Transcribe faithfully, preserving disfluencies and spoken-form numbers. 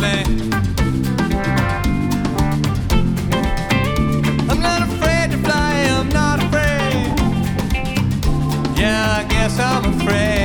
me. I'm not afraid to fly, I'm not afraid. Yeah, I guess I'm afraid.